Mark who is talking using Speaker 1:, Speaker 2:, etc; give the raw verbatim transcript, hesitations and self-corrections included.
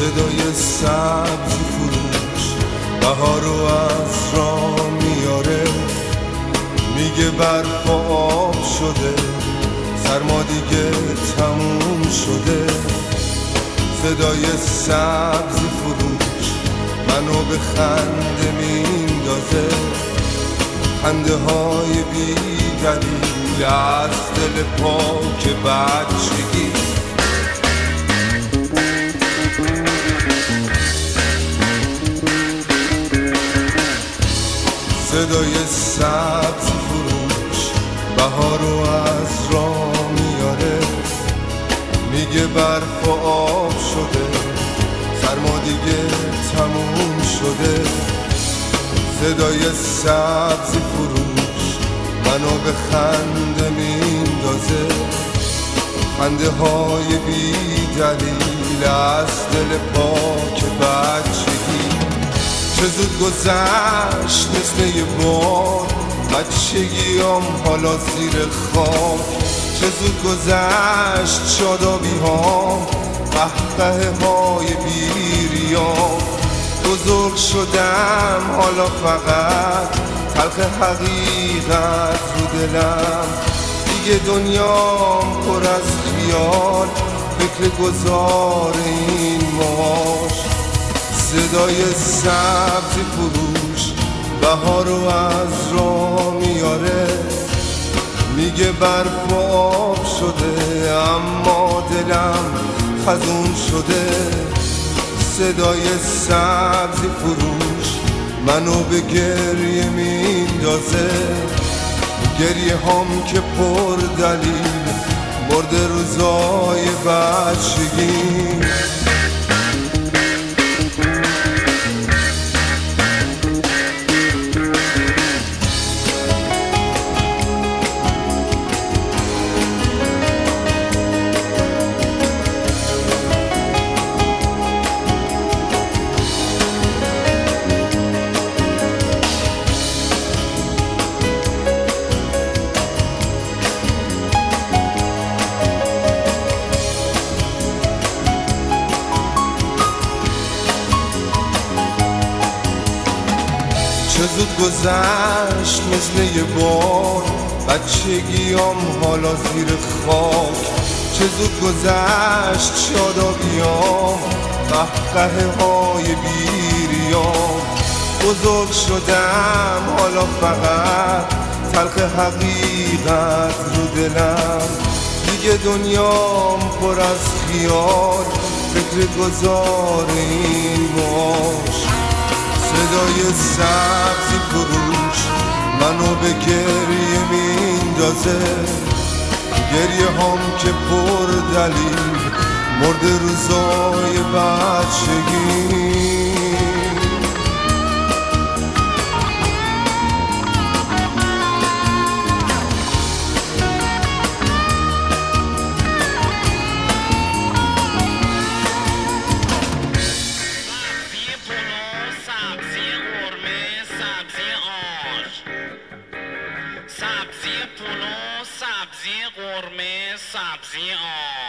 Speaker 1: صدای سبز فروش بهارو از راه میاره، میگه برف آب شده، سرما دیگه تموم شده. صدای سبز فروش منو به خنده میندازه، خنده های بی دلیل از دل پاک بچگی. صدای سبز فروش بهارو از راه میاره، میگه برف آب شده، سرما دیگه تموم شده. صدای سبز فروش منو به خنده میندازه، خنده های بی دلیل از دل پاک بچگی. چه زود گذشت مثل یه بار بچگیام حالا زیر خاک، چه زود گذشت شادابی ها قهقه های بیریام. بزرگ شدم حالا فقط تلخ حقیقت رو دلم، دیگه دنیام پر از خیال، فکر گذار این ماش. صدای سبز فروش بهارو از راه میاره، میگه برف آب شده اما دلم خزون شده. صدای سبز فروش منو به گریه میندازه، گریه هم که پر دلیل مرده روزای بچگی. چه زود گذشت مثل یه بار بچگیام حالا زیر خاک، چه زود گذشت شادابیام قهقه های بیریام. بزرگ شدم حالا فقط تلخ حقیقت رو دلم، دیگه دنیام پر از خیال، فکر گذار این ماش. صدای سبز فروش منو به گریه میندازه، گریه هم که پر دلیل مرده روزای بچگی.
Speaker 2: سبزی پلو، سبزی قرمه، سبزی آش.